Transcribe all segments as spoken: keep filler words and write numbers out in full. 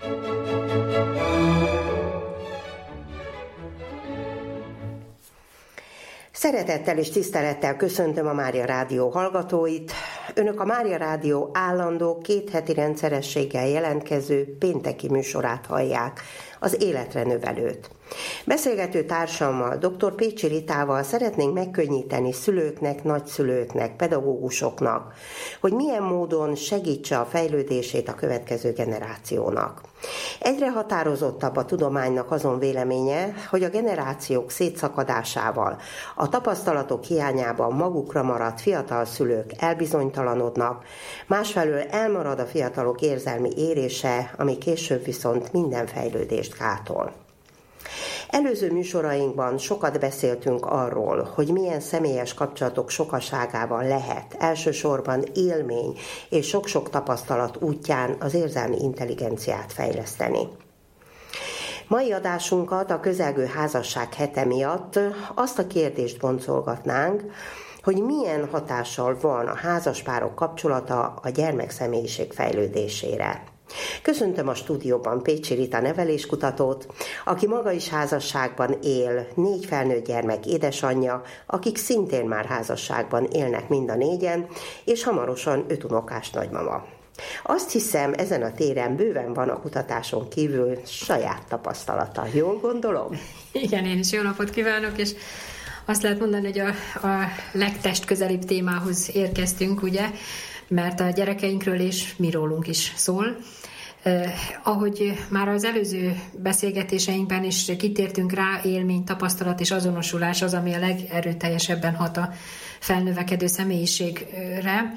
Szeretettel és tisztelettel köszöntöm a Mária Rádió hallgatóit. Önök a Mária Rádió állandó, két heti rendszerességgel jelentkező pénteki műsorát hallják, az Életre Növelőt. Beszélgető társammal, dr. Pécsi Ritával szeretnénk megkönnyíteni szülőknek, nagyszülőknek, pedagógusoknak, hogy milyen módon segítse a fejlődését a következő generációnak. Egyre határozottabb a tudománynak azon véleménye, hogy a generációk szétszakadásával, a tapasztalatok hiányában magukra maradt fiatal szülők elbizonytalanodnak, másfelől elmarad a fiatalok érzelmi érése, ami később viszont minden fejlődést gátol. Előző műsorainkban sokat beszéltünk arról, hogy milyen személyes kapcsolatok sokaságával lehet elsősorban élmény és sok-sok tapasztalat útján az érzelmi intelligenciát fejleszteni. Mai adásunkat a közelgő házasság hete miatt azt a kérdést boncolgatnánk, hogy milyen hatással van a házaspárok kapcsolata a gyermekszemélyiség fejlődésére. Köszöntöm a stúdióban Pécsi Rita neveléskutatót, aki maga is házasságban él, négy felnőtt gyermek édesanyja, akik szintén már házasságban élnek mind a négyen, és hamarosan öt unokás nagymama. Azt hiszem, ezen a téren bőven van a kutatáson kívül saját tapasztalata. Jól gondolom? Igen, én is jó napot kívánok, és azt lehet mondani, hogy a, a legtestközelibb témához érkeztünk, ugye, mert a gyerekeinkről és mi rólunk is szól. Eh, ahogy már az előző beszélgetéseinkben is kitértünk rá, élmény, tapasztalat és azonosulás az, ami a legerőteljesebben hat a felnövekedő személyiségre,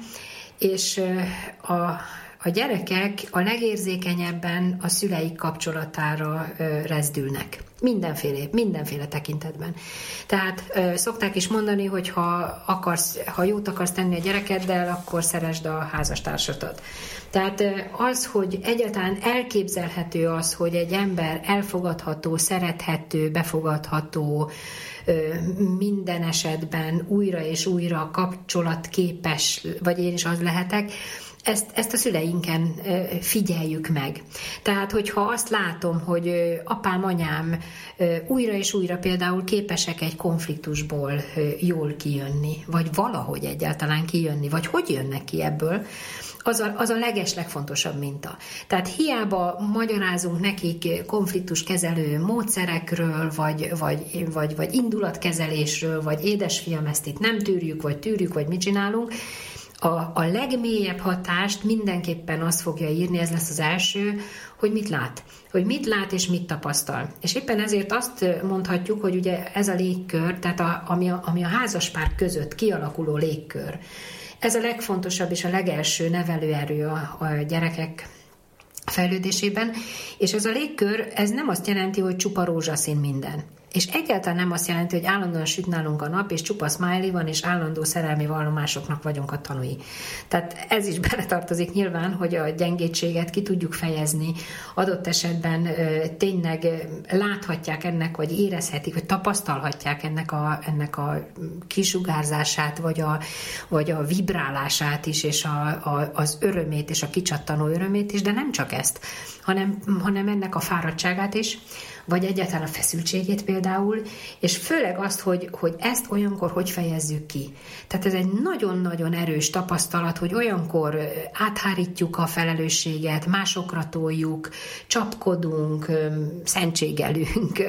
és a, a gyerekek a legérzékenyebben a szüleik kapcsolatára eh, rezdülnek. Mindenféle, mindenféle tekintetben. Tehát ö, szokták is mondani, hogy ha, akarsz, ha jót akarsz tenni a gyerekeddel, akkor szeresd a házastársadat. Tehát ö, az, hogy egyáltalán elképzelhető az, hogy egy ember elfogadható, szerethető, befogadható, ö, minden esetben újra és újra kapcsolatképes, vagy én is az lehetek, Ezt, ezt a szüleinken figyeljük meg. Tehát, hogyha azt látom, hogy apám, anyám újra és újra például képesek egy konfliktusból jól kijönni, vagy valahogy egyáltalán kijönni, vagy hogy jönnek ki ebből, az a, az a legeslegfontosabb minta. Tehát hiába magyarázunk nekik konfliktuskezelő módszerekről, vagy, vagy, vagy, vagy indulatkezelésről, vagy édesfiam, ezt itt nem tűrjük, vagy tűrjük, vagy mit csinálunk, A, a legmélyebb hatást mindenképpen az fogja írni, ez lesz az első, hogy mit lát. Hogy mit lát és mit tapasztal. És éppen ezért azt mondhatjuk, hogy ugye ez a légkör, tehát a, ami, a, ami a házaspár között kialakuló légkör, ez a legfontosabb és a legelső nevelőerő a, a gyerekek fejlődésében, és ez a légkör, ez nem azt jelenti, hogy csupa rózsaszín minden. És egyáltalán nem azt jelenti, hogy állandóan süt nálunk a nap, és csupa smiley van, és állandó szerelmi vallomásoknak vagyunk a tanúi. Tehát ez is beletartozik nyilván, hogy a gyengétséget ki tudjuk fejezni. Adott esetben ö, tényleg láthatják ennek, vagy érezhetik, vagy tapasztalhatják ennek a, ennek a kisugárzását, vagy a, vagy a vibrálását is, és a, a, az örömét, és a kicsattanó örömét is, de nem csak ezt, hanem, hanem ennek a fáradtságát is, vagy egyáltalán a feszültségét például, és főleg azt, hogy, hogy ezt olyankor hogy fejezzük ki. Tehát ez egy nagyon-nagyon erős tapasztalat, hogy olyankor áthárítjuk a felelősséget, másokra toljuk, csapkodunk, szentségelünk,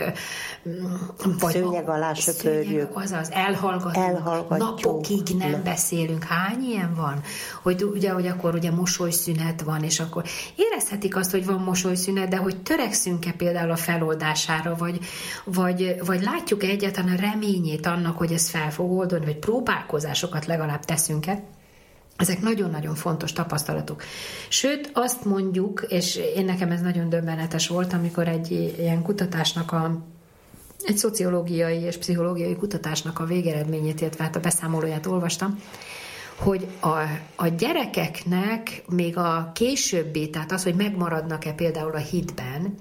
vagy szőnyeg alá söpörjük. Azaz, elhallgatunk, elhallgatjuk. Napokig nem nem. beszélünk. Hány ilyen van? Hogy ugye, hogy akkor ugye mosolyszünet van, és akkor érezhetik azt, hogy van mosolyszünet, de hogy törekszünk-e például a feloldására, vagy, vagy, vagy látjuk-e egyáltalán a reményét annak, hogy ez fel fog oldani, vagy próbálkozásokat legalább teszünk-e. Ezek nagyon-nagyon fontos tapasztalatok. Sőt, azt mondjuk, és én nekem ez nagyon döbbenetes volt, amikor egy ilyen kutatásnak a egy szociológiai és pszichológiai kutatásnak a végeredményét, illetve hát a beszámolóját olvastam, hogy a, a gyerekeknek még a későbbi, tehát az, hogy megmaradnak-e például a hitben,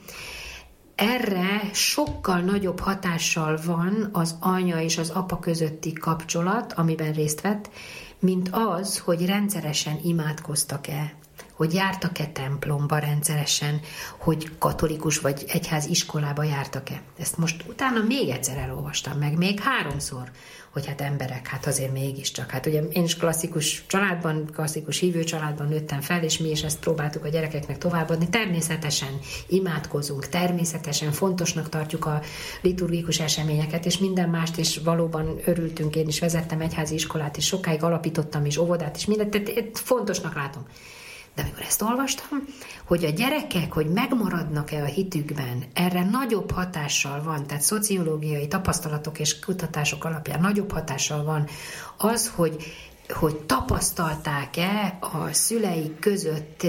erre sokkal nagyobb hatással van az anya és az apa közötti kapcsolat, amiben részt vett, mint az, hogy rendszeresen imádkoztak-e, hogy jártak-e templomba rendszeresen, hogy katolikus vagy egyház iskolába jártak-e. Ezt most utána még egyszer elolvastam meg, még háromszor, hogy hát emberek, hát azért mégiscsak. Hát ugye én is klasszikus családban, klasszikus hívő családban nőttem fel, és mi is ezt próbáltuk a gyerekeknek továbbadni. Természetesen imádkozunk, természetesen fontosnak tartjuk a liturgikus eseményeket, és minden mást, és valóban örültünk, én is vezettem egyházi iskolát, és sokáig alapítottam is óvodát, és mindent, tehát fontosnak látom. De amikor ezt olvastam, hogy a gyerekek, hogy megmaradnak-e a hitükben, erre nagyobb hatással van, tehát szociológiai tapasztalatok és kutatások alapján nagyobb hatással van az, hogy, hogy tapasztalták-e a szüleik között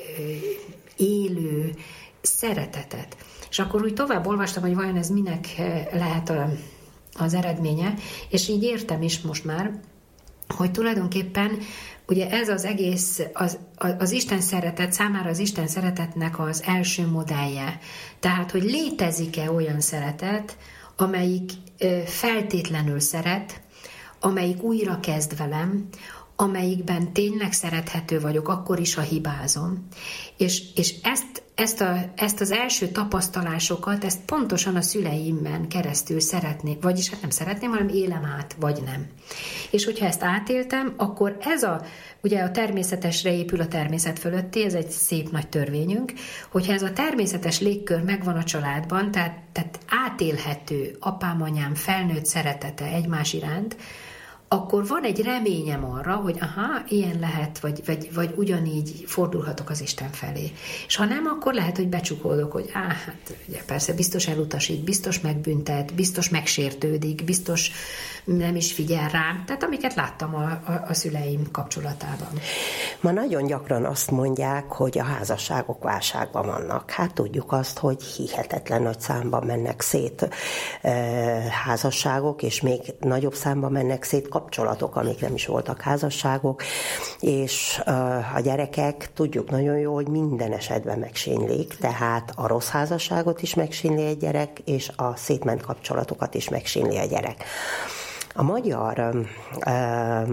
élő szeretetet. És akkor úgy tovább olvastam, hogy vajon ez minek lehet a, az eredménye, és így értem is most már, hogy tulajdonképpen ugye ez az egész, az, az Isten szeretet, számára az Isten szeretetnek az első modellje. Tehát, hogy létezik-e olyan szeretet, amelyik feltétlenül szeret, amelyik újra kezd velem, amelyikben tényleg szerethető vagyok, akkor is, ha hibázom. És, és ezt, ezt, a, ezt az első tapasztalásokat, ezt pontosan a szüleimben keresztül szeretném, vagyis hát nem szeretném, hanem élem át, vagy nem. És hogyha ezt átéltem, akkor ez a, ugye a természetesre épül a természet fölötti, ez egy szép nagy törvényünk, hogyha ez a természetes légkör megvan a családban, tehát, tehát átélhető apám, anyám felnőtt szeretete egymás iránt, akkor van egy reményem arra, hogy aha, ilyen lehet, vagy, vagy, vagy ugyanígy fordulhatok az Isten felé. És ha nem, akkor lehet, hogy becsukódok, hogy á, hát ugye persze biztos elutasít, biztos megbüntet, biztos megsértődik, biztos nem is figyel rám. Tehát amiket láttam a, a, a szüleim kapcsolatában. Ma nagyon gyakran azt mondják, hogy a házasságok válságban vannak. Hát tudjuk azt, hogy hihetetlen nagy számban mennek szét e, házasságok, és még nagyobb számban mennek szét kapcsolatok, amik nem is voltak házasságok, és uh, a gyerekek tudjuk nagyon jó, hogy minden esetben megsínlik, tehát a rossz házasságot is megsínli egy gyerek, és a szétment kapcsolatokat is megsínli a gyerek. A magyar uh,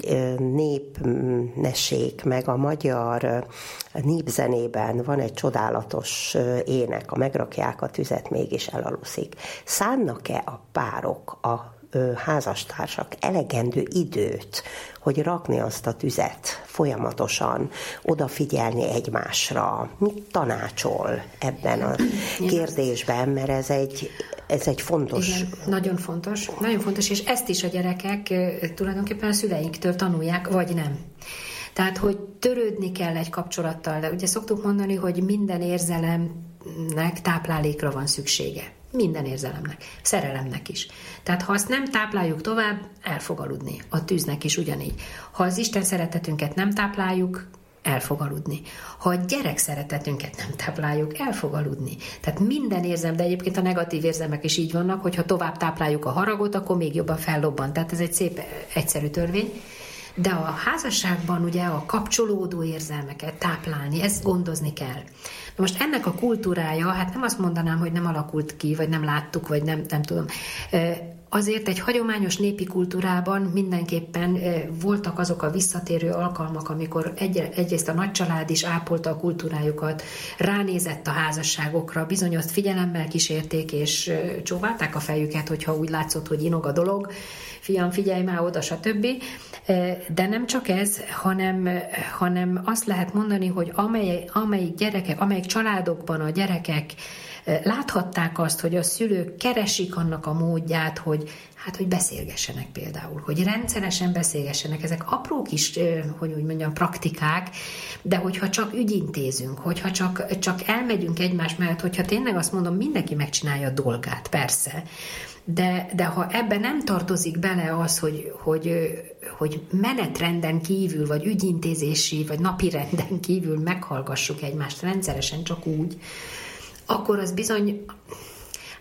népmesék, meg a magyar népzenében van egy csodálatos ének, a megrakják a tüzet, mégis elaluszik. Szánnak-e a párok, a házastársak elegendő időt, hogy rakni azt a tüzet folyamatosan, odafigyelni egymásra? Mit tanácsol ebben a kérdésben, mert ez egy, ez egy fontos... Igen, nagyon fontos, nagyon fontos, és ezt is a gyerekek tulajdonképpen a szüleinktől tanulják, vagy nem. Tehát, hogy törődni kell egy kapcsolattal, de ugye szoktuk mondani, hogy minden érzelemnek táplálékra van szüksége. Minden érzelemnek, szerelemnek is. Tehát ha azt nem tápláljuk tovább, el fog aludni. A tűznek is ugyanígy. Ha az Isten szeretetünket nem tápláljuk, el fog aludni. Ha a gyerek szeretetünket nem tápláljuk, el fog aludni. Tehát minden érzem, de egyébként a negatív érzelmek is így vannak, hogy ha tovább tápláljuk a haragot, akkor még jobban fellobban. Tehát ez egy szép, egyszerű törvény. De a házasságban ugye a kapcsolódó érzelmeket táplálni, ezt gondozni kell. Na most ennek a kultúrája, hát nem azt mondanám, hogy nem alakult ki, vagy nem láttuk, vagy nem, nem tudom. Azért egy hagyományos népi kultúrában mindenképpen voltak azok a visszatérő alkalmak, amikor egy, egyrészt a nagycsalád is ápolta a kultúrájukat, ránézett a házasságokra, bizonyos figyelemmel kísérték, és csóválták a fejüket, hogyha úgy látszott, hogy inog a dolog, fiam, figyelj már oda, stb. De nem csak ez, hanem, hanem azt lehet mondani, hogy amely, amelyik gyerekek, amelyik családokban a gyerekek láthatták azt, hogy a szülők keresik annak a módját, hogy hát, hogy beszélgessenek például, hogy rendszeresen beszélgessenek. Ezek apró kis, hogy úgy mondjam, praktikák, de hogyha csak ügyintézünk, hogyha csak, csak elmegyünk egymás mellett, hogyha tényleg azt mondom, mindenki megcsinálja a dolgát, persze, de, de ha ebben nem tartozik bele az, hogy, hogy, hogy menetrenden kívül, vagy ügyintézési, vagy napirenden kívül meghallgassuk egymást rendszeresen csak úgy, akkor az bizony,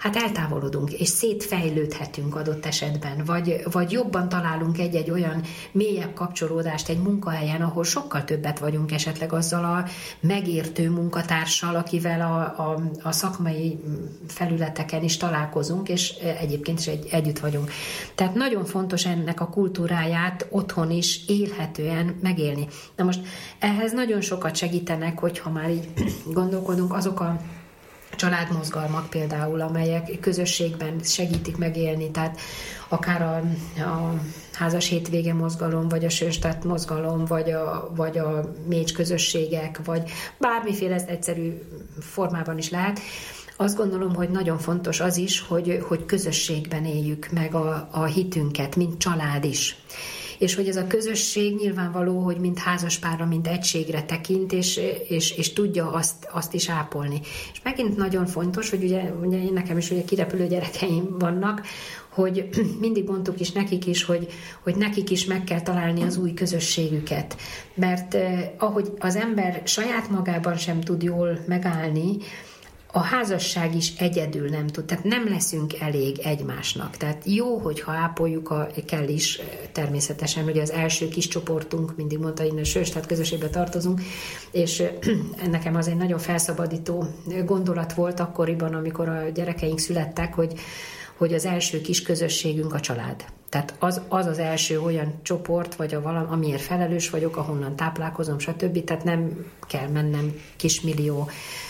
hát eltávolodunk, és szétfejlődhetünk adott esetben, vagy, vagy jobban találunk egy-egy olyan mélyebb kapcsolódást egy munkahelyen, ahol sokkal többet vagyunk esetleg azzal a megértő munkatársal, akivel a, a, a szakmai felületeken is találkozunk, és egyébként is egy, együtt vagyunk. Tehát nagyon fontos ennek a kultúráját otthon is élhetően megélni. Na most ehhez nagyon sokat segítenek, hogyha már így gondolkodunk, azok a családmozgalmak például, amelyek közösségben segítik megélni, tehát akár a, a házas hétvége mozgalom, vagy a Sörstadt mozgalom, vagy a, vagy a mécs közösségek, vagy bármiféle egyszerű formában is lehet. Azt gondolom, hogy nagyon fontos az is, hogy, hogy közösségben éljük meg a, a hitünket, mint család is. És hogy ez a közösség nyilvánvaló, hogy mind házaspárra, mind egységre tekint, és, és, és tudja azt, azt is ápolni. És megint nagyon fontos, hogy ugye, ugye nekem is ugye kirepülő gyerekeim vannak, hogy mindig mondtuk is nekik is, hogy, hogy nekik is meg kell találni az új közösségüket. Mert eh, ahogy az ember saját magában sem tud jól megállni, a házasság is egyedül nem tud, tehát nem leszünk elég egymásnak. Tehát jó, hogyha ápoljuk, a, kell is természetesen, hogy az első kis csoportunk, mindig mondta, innen Sörstadt közösségbe tartozunk, és nekem az egy nagyon felszabadító gondolat volt akkoriban, amikor a gyerekeink születtek, hogy, hogy az első kis közösségünk a család. Tehát az az, az első olyan csoport, vagy a valam, amiért felelős vagyok, ahonnan táplálkozom, stb. Tehát nem kell mennem kismillió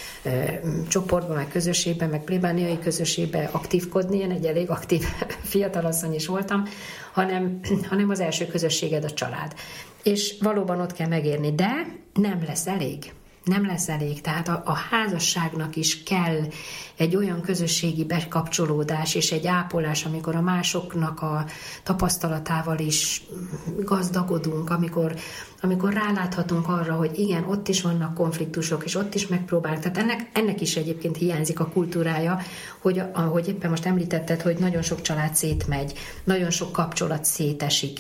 csoportban, meg közösségben, meg plébániai közösségben aktívkodni, én egy elég aktív fiatalasszony is voltam, hanem, hanem az első közösséged a család. És valóban ott kell megérni, de nem lesz elég. Nem lesz elég, tehát a, a házasságnak is kell egy olyan közösségi bekapcsolódás és egy ápolás, amikor a másoknak a tapasztalatával is gazdagodunk, amikor, amikor ráláthatunk arra, hogy igen, ott is vannak konfliktusok, és ott is megpróbálunk. Tehát ennek, ennek is egyébként hiányzik a kultúrája, hogy ahogy éppen most említetted, hogy nagyon sok család szétmegy, nagyon sok kapcsolat szétesik,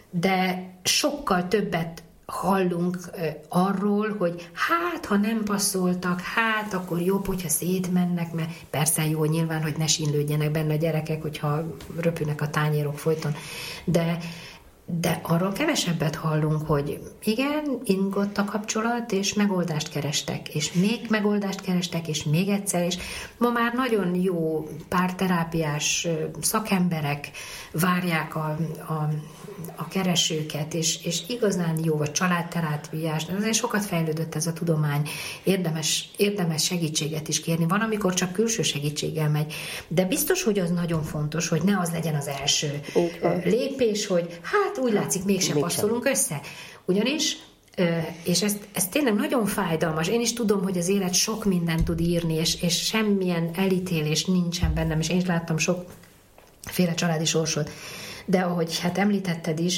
de sokkal többet hallunk arról, hogy hát, ha nem passzoltak, hát, akkor jobb, hogyha szétmennek, mert persze jó, nyilván, hogy ne sínlődjenek benne a gyerekek, hogyha röpülnek a tányérok folyton, de, de arról kevesebbet hallunk, hogy igen, ingott a kapcsolat, és megoldást kerestek, és még megoldást kerestek, és még egyszer, és ma már nagyon jó párterápiás szakemberek várják a, a a keresőket, és, és igazán jó, vagy családterápiás, azért sokat fejlődött ez a tudomány, érdemes, érdemes segítséget is kérni, van, amikor csak külső segítséggel megy, de biztos, hogy az nagyon fontos, hogy ne az legyen az első lépés, hogy hát úgy látszik, mégsem passzolunk össze. Ugyanis és ez, ez tényleg nagyon fájdalmas. Én is tudom, hogy az élet sok mindent tud írni, és, és semmilyen elítélés nincsen bennem, és én is láttam sokféle családi sorsot. De ahogy hát említetted is,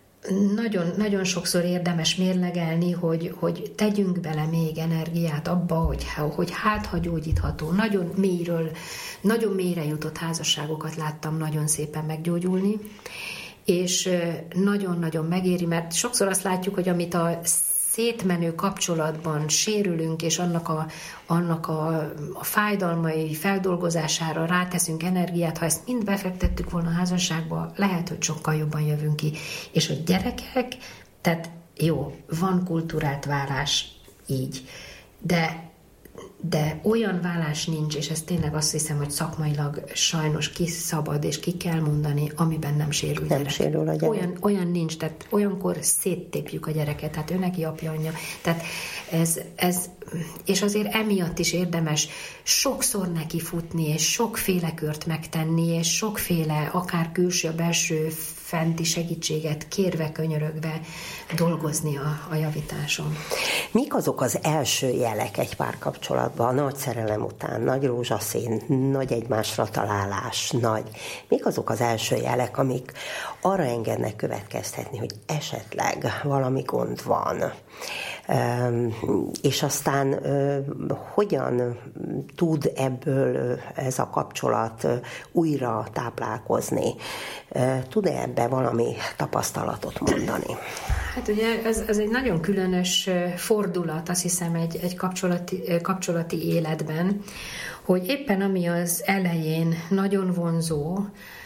nagyon, nagyon sokszor érdemes mérlegelni, hogy, hogy tegyünk bele még energiát abba, hogy, hogy hát, ha gyógyítható. Nagyon mélyről, nagyon mélyre jutott házasságokat láttam nagyon szépen meggyógyulni, és nagyon-nagyon megéri, mert sokszor azt látjuk, hogy amit a szétmenő kapcsolatban sérülünk, és annak a, annak a, a fájdalmai feldolgozására ráteszünk energiát, ha ezt mind befektettük volna a házasságba, lehet, hogy sokkal jobban jövünk ki. És a gyerekek, tehát jó, van kultúrált válás így, de de olyan vállás nincs, és ez tényleg azt hiszem, hogy szakmailag sajnos ki szabad, és ki kell mondani, amiben nem sérül nem gyerek. Sérül a gyerek. Olyan, olyan nincs, tehát olyankor széttépjük a gyereket, tehát ő neki apja, anyja. Tehát ez, ez, és azért emiatt is érdemes sokszor neki futni, és sokféle kört megtenni, és sokféle, akár külső, belső, fenti segítséget kérve, könyörögve dolgozni a, a javításon. Mik azok az első jelek egy párkapcsolatban, nagy szerelem után, nagy rózsaszín, nagy egymásra találás, nagy. Mik azok az első jelek, amik arra engednek következtetni, hogy esetleg valami gond van? És aztán hogyan tud ebből ez a kapcsolat újra táplálkozni? Tud-e ebbe valami tapasztalatot mondani? Hát ugye ez, ez egy nagyon különös fordulat, azt hiszem, egy, egy kapcsolati, kapcsolati életben, hogy éppen ami az elején nagyon vonzó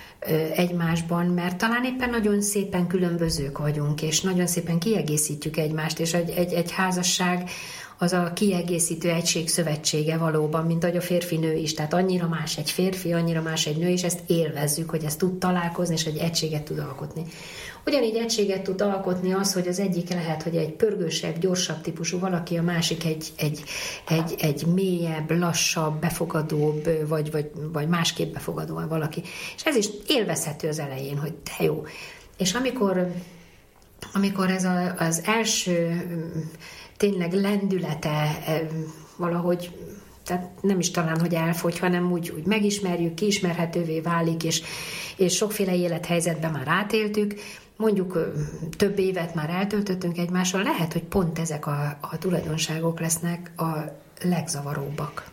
egymásban, mert talán éppen nagyon szépen különbözők vagyunk, és nagyon szépen kiegészítjük egymást, és egy, egy, egy házasság az a kiegészítő egység szövetsége valóban, mint ahogy a férfi-nő is. Tehát annyira más egy férfi, annyira más egy nő, és ezt élvezzük, hogy ezt tud találkozni, és egy egységet tud alkotni. Ugyanígy egységet tud alkotni az, hogy az egyik lehet, hogy egy pörgősebb, gyorsabb típusú valaki, a másik egy, egy, egy, egy mélyebb, lassabb, befogadóbb, vagy, vagy, vagy másképp befogadó valaki. És ez is élvezhető az elején, hogy de jó. És amikor, amikor ez a, az első tényleg lendülete valahogy, tehát nem is talán, hogy elfogy, hanem úgy, úgy megismerjük, kiismerhetővé válik, és, és sokféle élethelyzetben már átéltük, mondjuk több évet már eltöltöttünk egymással, lehet, hogy pont ezek a, a tulajdonságok lesznek a legzavaróbbak.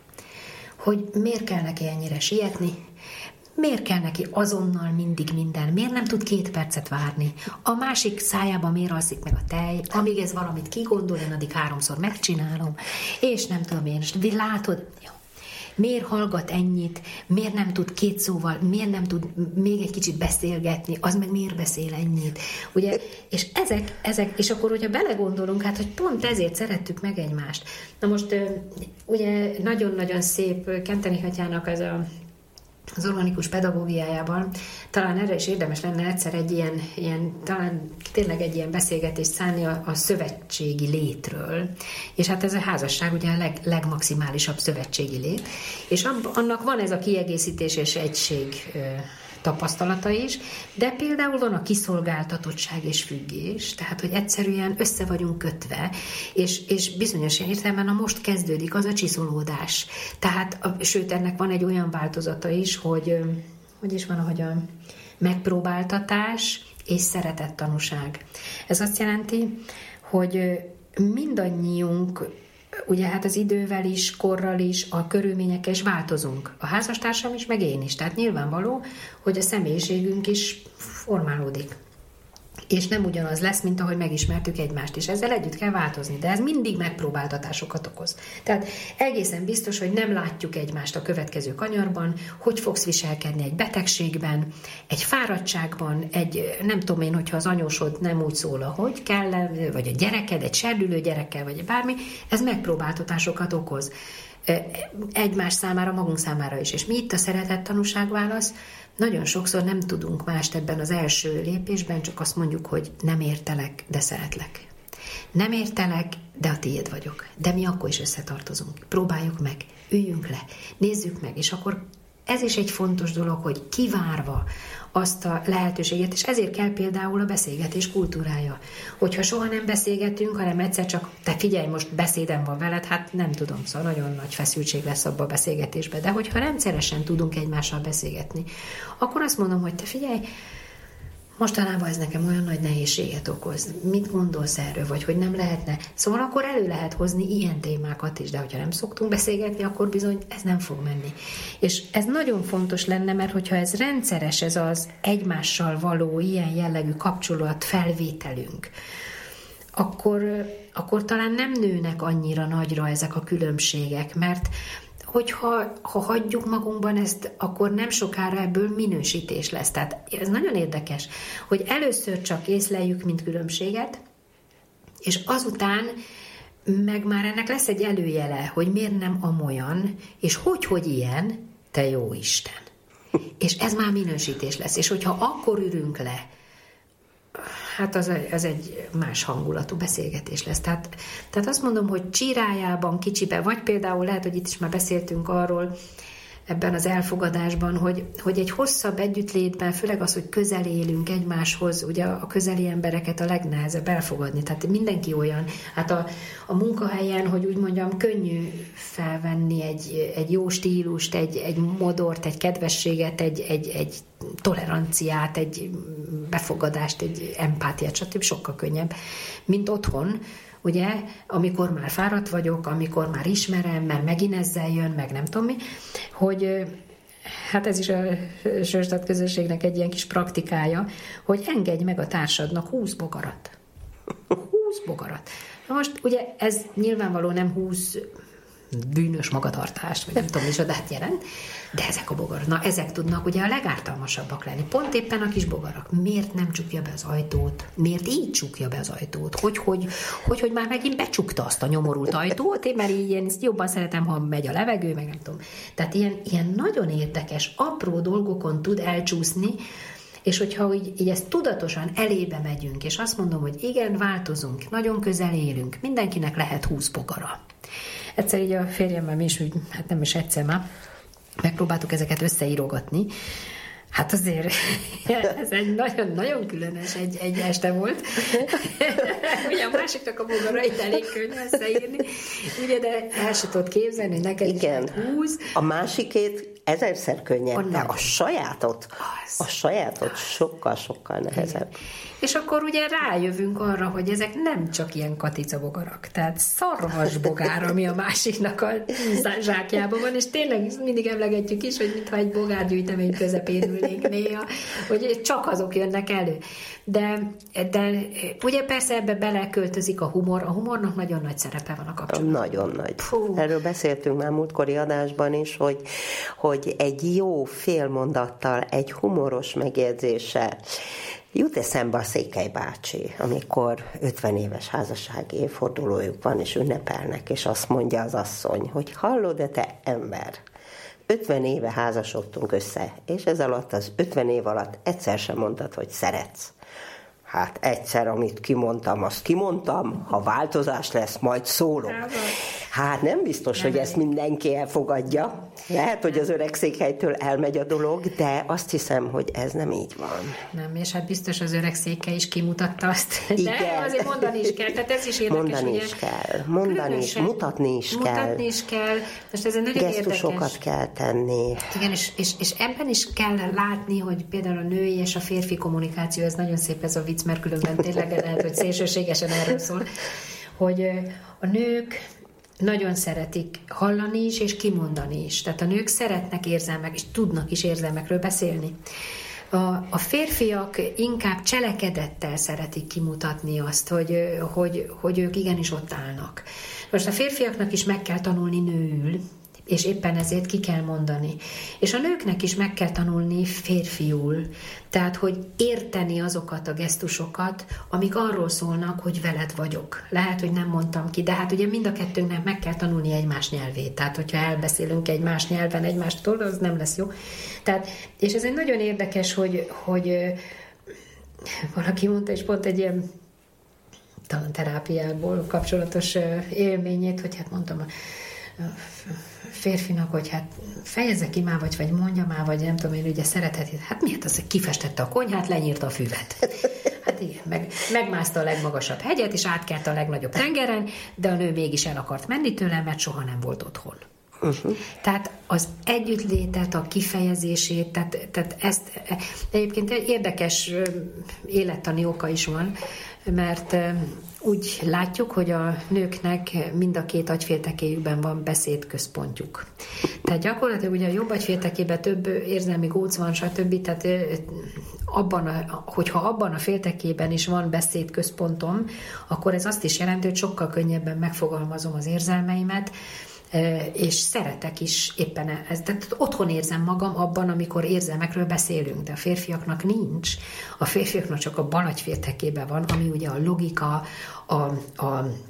Hogy miért kell neki ennyire sietni, miért kell neki azonnal mindig minden, miért nem tud két percet várni, a másik szájában miért alszik meg a tej, amíg ez valamit kigondol, én addig háromszor megcsinálom, és nem tudom én, és látod, jó. Miért hallgat ennyit, miért nem tud két szóval, miért nem tud még egy kicsit beszélgetni, az meg miért beszél ennyit, ugye, és ezek, ezek, és akkor, hogyha belegondolunk, hát, hogy pont ezért szerettük meg egymást. Na most, ugye, nagyon-nagyon szép Kenteni Hatyának ez a az organikus pedagógiájában, talán erre is érdemes lenne egyszer egy ilyen, ilyen talán tényleg egy ilyen beszélgetést szállni a, a szövetségi létről. És hát ez a házasság ugye a leg, legmaximálisabb szövetségi lét. És ab, annak van ez a kiegészítés és egység ö, tapasztalata is, de például van a kiszolgáltatottság és függés, tehát, hogy egyszerűen össze vagyunk kötve, és, és bizonyos értelemben a most kezdődik az a csiszolódás. Tehát, a, sőt, ennek van egy olyan változata is, hogy, hogy is van, ahogy a megpróbáltatás és szeretettanúság. Ez azt jelenti, hogy mindannyiunk, ugye hát az idővel is, korral is, a körülményekkel is változunk. A házastársam is, meg én is. Tehát nyilvánvaló, hogy a személyiségünk is formálódik. És nem ugyanaz lesz, mint ahogy megismertük egymást is. Ezzel együtt kell változni, de ez mindig megpróbáltatásokat okoz. Tehát egészen biztos, hogy nem látjuk egymást a következő kanyarban, hogy fogsz viselkedni egy betegségben, egy fáradtságban, egy, nem tudom én, hogyha az anyósod nem úgy szól, ahogy kell, vagy a gyereked, egy serdülő gyerekkel, vagy bármi, ez megpróbáltatásokat okoz. Egymás számára, magunk számára is. És mi itt a szeretettanúság válasz? Nagyon sokszor nem tudunk mást ebben az első lépésben, csak azt mondjuk, hogy nem értelek, de szeretlek. Nem értelek, de a tiéd vagyok. De mi akkor is összetartozunk. Próbáljuk meg, üljünk le, nézzük meg, és akkor ez is egy fontos dolog, hogy kivárva azt a lehetőséget, és ezért kell például a beszélgetés kultúrája. Hogyha soha nem beszélgetünk, hanem egyszer csak, te figyelj, most beszédem van veled, hát nem tudom, szóval nagyon nagy feszültség lesz abba a beszélgetésbe, de hogyha rendszeresen tudunk egymással beszélgetni, akkor azt mondom, hogy te figyelj, mostanában ez nekem olyan nagy nehézséget okoz. Mit gondolsz erről, vagy hogy nem lehetne? Szóval akkor elő lehet hozni ilyen témákat is, de hogyha nem szoktunk beszélgetni, akkor bizony ez nem fog menni. És ez nagyon fontos lenne, mert hogyha ez rendszeres, ez az egymással való ilyen jellegű kapcsolat felvételünk, akkor, akkor talán nem nőnek annyira nagyra ezek a különbségek, mert hogyha ha hagyjuk magunkban ezt, akkor nem sokára ebből minősítés lesz. Tehát ez nagyon érdekes, hogy először csak észleljük, mint különbséget, és azután meg már ennek lesz egy előjele, hogy miért nem amolyan, és hogy, hogy ilyen, te jó Isten. És ez már minősítés lesz. És hogyha akkor ürünk le, hát az, az egy más hangulatú beszélgetés lesz. Tehát, tehát azt mondom, hogy csírájában, kicsiben, vagy például lehet, hogy itt is már beszéltünk arról, ebben az elfogadásban, hogy, hogy egy hosszabb együttlétben, főleg az, hogy közel élünk egymáshoz, ugye a közeli embereket a legnehezebb elfogadni. Tehát mindenki olyan, hát a, a munkahelyen, hogy úgy mondjam, könnyű felvenni egy, egy jó stílust, egy, egy modort, egy kedvességet, egy, egy, egy toleranciát, egy befogadást, egy empátiát, stb. Sokkal könnyebb, mint otthon, ugye, amikor már fáradt vagyok, amikor már ismerem, mert megint ezzel jön, meg nem tudom mi, hogy hát ez is a Sörstadt közösségnek egy ilyen kis praktikája, hogy engedj meg a társadnak húsz bogarat. húsz bogarat. Na most ugye ez nyilvánvaló nem húsz bűnös magatartást, vagy nem tudom, micsodát jelent, de ezek a bogarak, na ezek tudnak ugye a legártalmasabbak lenni. Pont éppen a kis bogarak. Miért nem csukja be az ajtót? Miért így csukja be az ajtót? Hogy, hogy, hogy, hogy már megint becsukta azt a nyomorult ajtót, én már így én jobban szeretem, ha megy a levegő, meg nem tudom. Tehát ilyen, ilyen nagyon érdekes, apró dolgokon tud elcsúszni, és hogyha így, így ezt tudatosan elébe megyünk, és azt mondom, hogy igen, változunk, nagyon közel élünk, mindenkinek lehet húsz bogara. Egyszer így a férjemmel mi is, úgy, hát nem is egyszer már, megpróbáltuk ezeket összeírogatni. Hát azért ez egy nagyon-nagyon különös egy, egy este volt. Ugye a másiknak a bogarait elég könnyű összeírni, ugye, de el se tudod képzelni, hogy neked igen. is húsz. A másikét ezerszer könnyebb, de a sajátot, az, a sajátot sokkal-sokkal nehezebb. Igen. És akkor ugye rájövünk arra, hogy ezek nem csak ilyen katicabogarak, tehát szarvasbogár, ami a másiknak a zsákjában van, és tényleg mindig emlegetjük is, hogy mintha egy bogárgyűjtemény közepén ülnénk néha, hogy csak azok jönnek elő. De, de ugye persze ebbe beleköltözik a humor, a humornak nagyon nagy szerepe van a kapcsolatban. Nagyon nagy. Fú. Erről beszéltünk már múltkori adásban is, hogy, hogy egy jó félmondattal, egy humoros megjegyzéssel jut eszembe a Székely bácsi, amikor ötven éves házassági évfordulójuk van, és ünnepelnek, és azt mondja az asszony, hogy hallod-e te ember, ötven éve házasodtunk össze, és ez alatt az ötven év alatt egyszer sem mondtad, hogy szeretsz. Hát egyszer, amit kimondtam, azt kimondtam, ha változás lesz, majd szólok. Hát nem biztos, nem hogy ezt mindenki elfogadja. Lehet, hogy az öreg Székelytől elmegy a dolog, de azt hiszem, hogy ez nem így van. Nem, és hát biztos az öreg Székely is kimutatta azt. Igen. De azért mondani is kell, tehát ez is érdekes. Mondani ugye, is kell, mondani is, mutatni is mutatni kell. Mutatni is kell. Most ez egy nagyon gesztusokat érdekes. kell tenni. Igen, és, és, és ebben is kell látni, hogy például a női és a férfi kommunikáció, ez nagyon szép ez a vicc, mert különben tényleg lehet, hogy szélsőségesen erről szól, hogy a nők nagyon szeretik hallani is, és kimondani is. Tehát a nők szeretnek érzelmek, és tudnak is érzelmekről beszélni. A, a férfiak inkább cselekedettel szeretik kimutatni azt, hogy, hogy, hogy ők igenis ott állnak. Most a férfiaknak is meg kell tanulni nőül, és éppen ezért ki kell mondani. És a nőknek is meg kell tanulni férfiul, tehát, hogy érteni azokat a gesztusokat, amik arról szólnak, hogy veled vagyok. Lehet, hogy nem mondtam ki, de hát ugye mind a kettőnknek meg kell tanulni egymás nyelvét. Tehát, hogyha elbeszélünk egy más nyelven egymástól, az nem lesz jó. Tehát, és ez egy nagyon érdekes, hogy, hogy valaki mondta, és pont egy ilyen talán terápiából kapcsolatos élményét, hogy hát mondtam, férfinak, hogy hát fejezze ki már, vagy, vagy mondja már, vagy nem tudom én, ugye szereteti. Hát miért az, hogy kifestette a konyhát, lenyírta a füvet. Hát igen, meg, megmászta a legmagasabb hegyet, és átkelt a legnagyobb tengeren, de a nő mégis el akart menni tőle, mert soha nem volt otthon. Uh-huh. Tehát az együttlétet, a kifejezését, tehát, tehát ezt egyébként egy érdekes élettani oka is van, mert úgy látjuk, hogy a nőknek mind a két agyféltekéjükben van beszédközpontjuk. Tehát gyakorlatilag ugye a jobb agyféltekében több érzelmi góc van, stb. Tehát abban a, hogyha abban a féltekében is van beszédközpontom, akkor ez azt is jelenti, hogy sokkal könnyebben megfogalmazom az érzelmeimet, és szeretek is éppen ez. Tehát otthon érzem magam abban, amikor érzelmekről beszélünk, de a férfiaknak nincs. A férfiaknak csak a bal agyféltekében van, ami ugye a logika, a, a,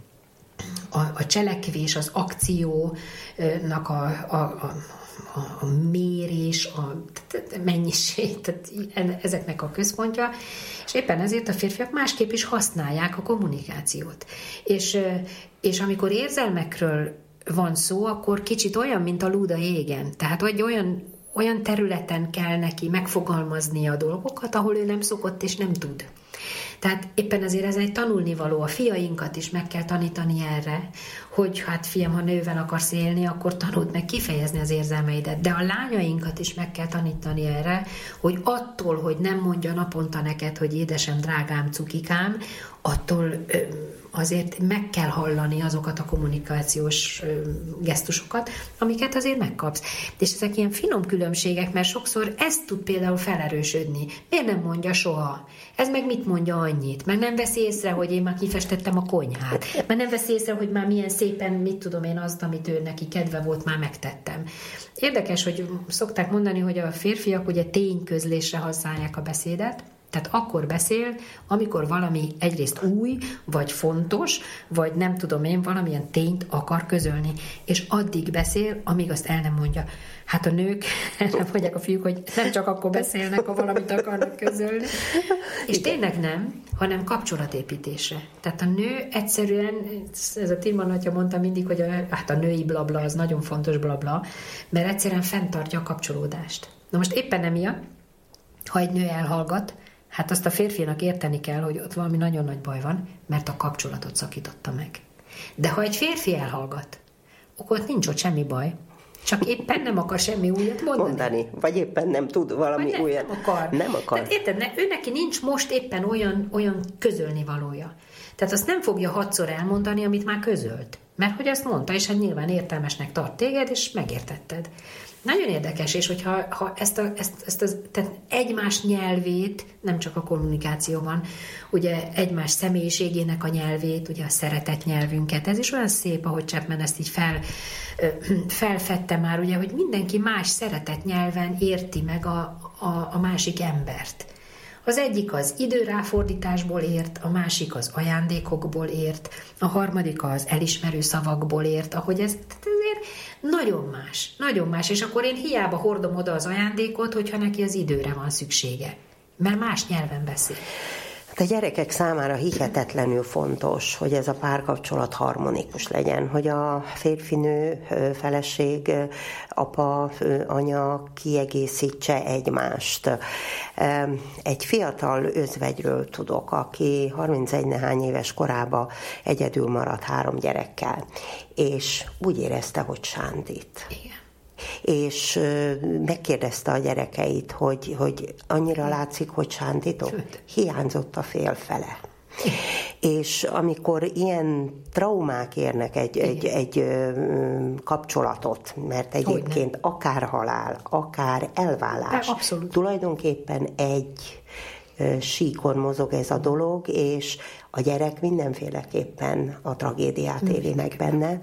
a, a cselekvés, az akciónak a, a, a, a mérés, a mennyiség, tehát ezeknek a központja, és éppen ezért a férfiak másképp is használják a kommunikációt. És, és amikor érzelmekről van szó, akkor kicsit olyan, mint a lúda égen. Tehát vagy olyan, olyan területen kell neki megfogalmazni a dolgokat, ahol ő nem szokott és nem tud. Tehát éppen ezért ez egy tanulnivaló. A fiainkat is meg kell tanítani erre, hogy hát fiam, ha nővel akarsz élni, akkor tanuld meg kifejezni az érzelmeidet. De a lányainkat is meg kell tanítani erre, hogy attól, hogy nem mondja naponta neked, hogy édesem, drágám, cukikám, attól azért meg kell hallani azokat a kommunikációs gesztusokat, amiket azért megkapsz. És ezek ilyen finom különbségek, mert sokszor ez tud például felerősödni. Miért nem mondja soha? Ez meg mit mondja annyit? Meg nem veszi észre, hogy én már kifestettem a konyhát. Meg nem veszi észre, hogy már milyen szépen, mit tudom én, azt, amit ő neki kedve volt, már megtettem. Érdekes, hogy szokták mondani, hogy a férfiak ugye tényközlésre használják a beszédet, tehát akkor beszél, amikor valami egyrészt új, vagy fontos, vagy nem tudom én, valamilyen tényt akar közölni. És addig beszél, amíg azt el nem mondja. Hát a nők, nem mondják a fiúk, hogy nem csak akkor beszélnek, ha valamit akarnak közölni. És tényleg nem, hanem kapcsolatépítésre. Tehát a nő egyszerűen, ez a Tilman atya mondta mindig, hogy a, hát a női blabla az nagyon fontos blabla, mert egyszerűen fenntartja a kapcsolódást. Na most éppen emiatt, ha egy nő elhallgat, hát azt a férfinak érteni kell, hogy ott valami nagyon nagy baj van, mert a kapcsolatot szakította meg. De ha egy férfi elhallgat, akkor ott nincs ott semmi baj, csak éppen nem akar semmi újat mondani. mondani. Vagy éppen nem tud valami nem, újat. Nem akar. Nem akar. Tehát érted, ne, ő neki nincs most éppen olyan, olyan közölni valója. Tehát azt nem fogja hatszor elmondani, amit már közölt. Mert hogy azt mondta, és hát nyilván értelmesnek tart téged, és megértetted. Nagyon érdekes, és hogyha ha ezt, a, ezt, ezt az, tehát egymás nyelvét, nem csak a kommunikációban, ugye egymás személyiségének a nyelvét, ugye a szeretet nyelvünket, ez is olyan szép, ahogy Chapman ezt így fel, felfedte már, ugye, hogy mindenki más szeretet nyelven érti meg a, a, a másik embert. Az egyik az időráfordításból ért, a másik az ajándékokból ért, a harmadik az elismerő szavakból ért, ahogy ez azért nagyon más, nagyon más, és akkor én hiába hordom oda az ajándékot, hogyha neki az időre van szüksége, mert más nyelven beszél. A gyerekek számára hihetetlenül fontos, hogy ez a párkapcsolat harmonikus legyen, hogy a férfinő, feleség, apa, anya kiegészítse egymást. Egy fiatal özvegyről tudok, aki harmincegy nehány éves korában egyedül maradt három gyerekkel, és úgy érezte, hogy sándít. Igen. És megkérdezte a gyerekeit, hogy, hogy annyira látszik, hogy sándítok. Hiányzott a félfele. És amikor ilyen traumák érnek egy, egy, egy kapcsolatot, mert egyébként akár halál, akár elválás, tulajdonképpen egy síkon mozog ez a dolog, és a gyerek mindenféleképpen a tragédiát éli meg benne,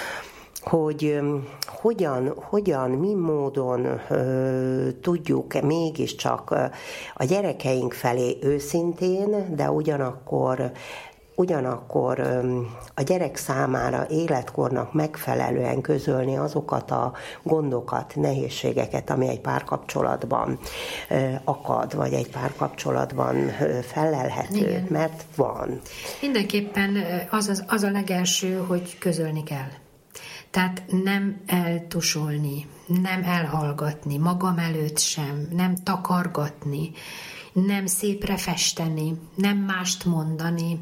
hogy hogyan, hogyan, mi módon ö, tudjuk mégiscsak a gyerekeink felé őszintén, de ugyanakkor, ugyanakkor ö, a gyerek számára életkornak megfelelően közölni azokat a gondokat, nehézségeket, ami egy párkapcsolatban ö, akad, vagy egy párkapcsolatban ö, felelhető, igen. Mert van. Mindenképpen az, az, az a legelső, hogy közölni kell. Tehát nem eltusolni, nem elhallgatni, magam előtt sem, nem takargatni, nem szépre festeni, nem mást mondani.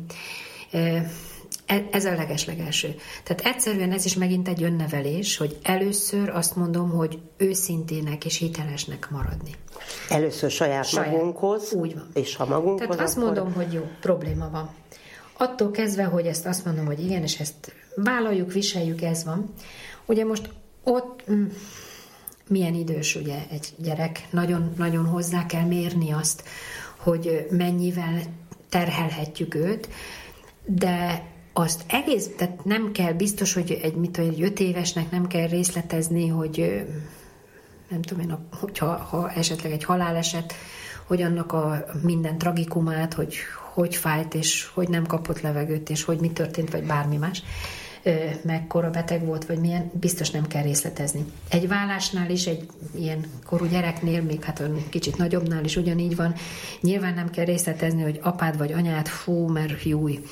Ez a legeslegelső. Tehát egyszerűen ez is megint egy önnevelés, hogy először azt mondom, hogy őszintének és hitelesnek maradni. Először saját, saját. magunkhoz, úgy van. És ha magunkhoz, tehát azt akkor... mondom, hogy jó, probléma van. Attól kezdve, hogy ezt azt mondom, hogy igen, és ezt vállaljuk, viseljük, ez van. Ugye most ott mm, milyen idős ugye egy gyerek, nagyon-nagyon hozzá kell mérni azt, hogy mennyivel terhelhetjük őt, de azt egész, tehát nem kell biztos, hogy egy, mit, egy öt évesnek nem kell részletezni, hogy nem tudom én, hogyha ha esetleg egy haláleset, hogy annak a minden tragikumát, hogy hogy fájt, és hogy nem kapott levegőt, és hogy mi történt, vagy bármi más, mekkora beteg volt, vagy milyen, biztos nem kell részletezni. Egy vállásnál is, egy ilyen korú gyereknél, még hát kicsit nagyobbnál is ugyanígy van, nyilván nem kell részletezni, hogy apád vagy anyád, fú, mert júj.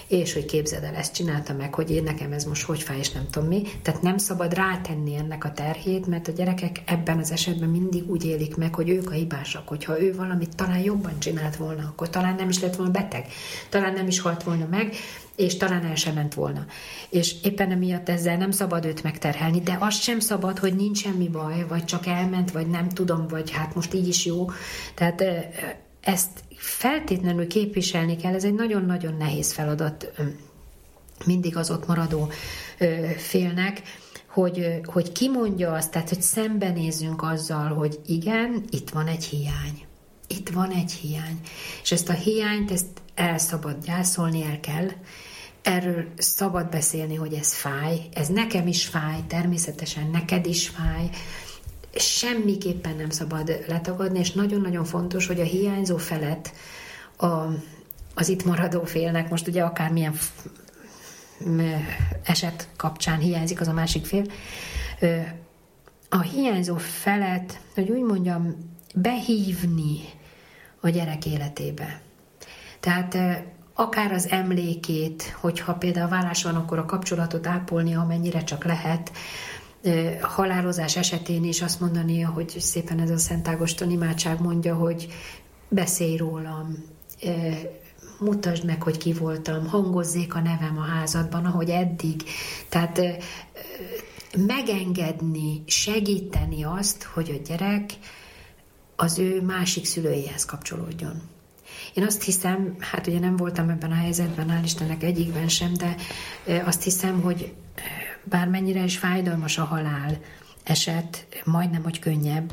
és hogy képzeld el, ezt csinálta meg, hogy én nekem ez most hogy fáj, és nem tudom mi. Tehát nem szabad rátenni ennek a terhét, mert a gyerekek ebben az esetben mindig úgy élik meg, hogy ők a hibásak, hogyha ő valamit talán jobban csinált volna, akkor talán nem is lett volna beteg, talán nem is halt volna meg, és talán el sem ment volna. És éppen emiatt ezzel nem szabad őt megterhelni, de az sem szabad, hogy nincs semmi baj, vagy csak elment, vagy nem tudom, vagy hát most így is jó. Tehát ezt feltétlenül képviselni kell, ez egy nagyon-nagyon nehéz feladat mindig az ott maradó félnek, hogy, hogy kimondja azt, tehát hogy szembenézzünk azzal, hogy igen, itt van egy hiány. Itt van egy hiány. És ezt a hiányt, ezt el szabad gyászolni, el kell. Erről szabad beszélni, hogy ez fáj. Ez nekem is fáj, természetesen neked is fáj. Semmiképpen nem szabad letagadni, és nagyon-nagyon fontos, hogy a hiányzó felet a, az itt maradó félnek, most ugye akármilyen eset kapcsán hiányzik az a másik fél, a hiányzó felet, hogy úgy mondjam, behívni a gyerek életébe. Tehát akár az emlékét, hogyha például vállás van, akkor a kapcsolatot ápolni, amennyire csak lehet, halálozás esetén is azt mondania, hogy szépen ez a Szent Ágoston imádság mondja, hogy beszélj rólam, mutasd meg, hogy ki voltam, hangozzék a nevem a házadban, ahogy eddig. Tehát megengedni, segíteni azt, hogy a gyerek az ő másik szülőjéhez kapcsolódjon. Én azt hiszem, hát ugye nem voltam ebben a helyzetben, hál' Istennek egyikben sem, de azt hiszem, hogy bármennyire is fájdalmas a halál eset, majdnem, hogy könnyebb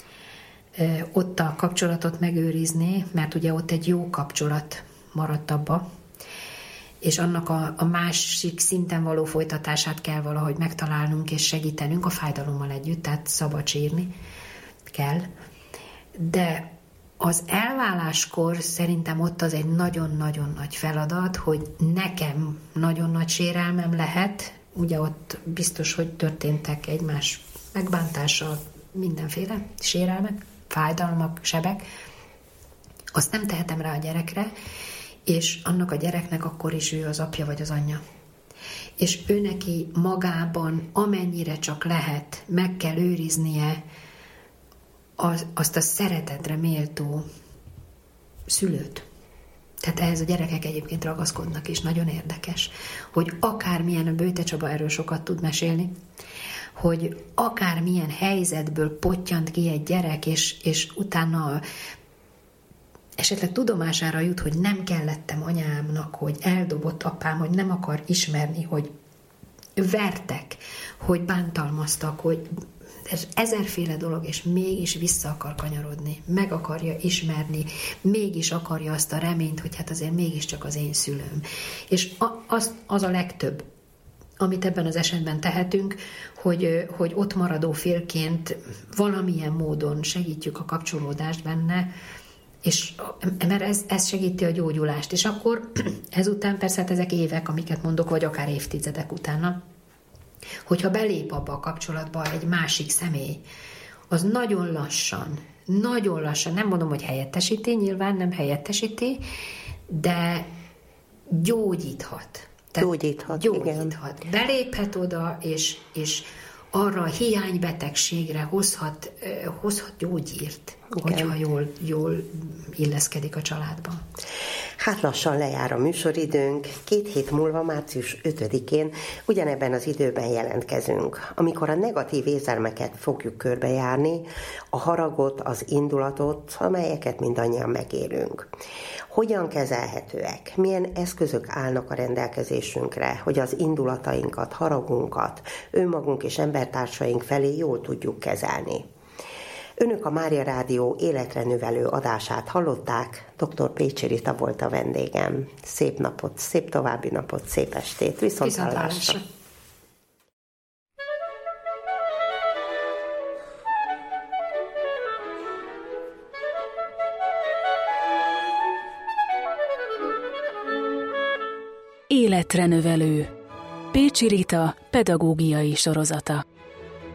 ott a kapcsolatot megőrizni, mert ugye ott egy jó kapcsolat maradt abba, és annak a, a másik szinten való folytatását kell valahogy megtalálnunk és segítenünk a fájdalommal együtt, tehát szabad sírni kell. De az elváláskor szerintem ott az egy nagyon-nagyon nagy feladat, hogy nekem nagyon nagy sérelmem lehet, ugye ott biztos, hogy történtek egymás megbántása, mindenféle sérelmek, fájdalmak, sebek, azt nem tehetem rá a gyerekre, és annak a gyereknek akkor is ő az apja vagy az anyja. És ő neki magában, amennyire csak lehet, meg kell őriznie az, azt a szeretetre méltó szülőt. Tehát ehhez a gyerekek egyébként ragaszkodnak, és nagyon érdekes, hogy akármilyen, a Böjte Csaba erről sokat tud mesélni, hogy akármilyen helyzetből pottyant ki egy gyerek, és, és utána esetleg tudomására jut, hogy nem kellettem anyámnak, hogy eldobott apám, hogy nem akar ismerni, hogy vertek, hogy bántalmaztak, hogy ez ezerféle dolog, és mégis vissza akar kanyarodni, meg akarja ismerni, mégis akarja azt a reményt, hogy hát azért mégiscsak az én szülőm. És az, az a legtöbb, amit ebben az esetben tehetünk, hogy, hogy ott maradó félként valamilyen módon segítjük a kapcsolódást benne, és, mert ez, ez segíti a gyógyulást. És akkor ezután persze hát ezek évek, amiket mondok, vagy akár évtizedek utána, hogyha belép abba a kapcsolatba egy másik személy, az nagyon lassan, nagyon lassan, nem mondom, hogy helyettesíti, nyilván nem helyettesíti, de gyógyíthat. Tehát gyógyíthat, gyógyíthat. Igen. Beléphet oda, és, és arra a hiánybetegségre hozhat, hozhat gyógyírt, igen, hogyha jól, jól illeszkedik a családba. Hát lassan lejár a műsoridőnk, két hét múlva, március ötödikén ugyanebben az időben jelentkezünk, amikor a negatív érzelmeket fogjuk körbejárni, a haragot, az indulatot, amelyeket mindannyian megélünk. Hogyan kezelhetőek? Milyen eszközök állnak a rendelkezésünkre, hogy az indulatainkat, haragunkat önmagunk és embertársaink felé jól tudjuk kezelni? Önök a Mária Rádió életre növelő adását hallották, dr. Pécsi Rita volt a vendégem. Szép napot, szép további napot, szép estét, viszont hallásra! Életre növelő. Pécsi Rita pedagógiai sorozata.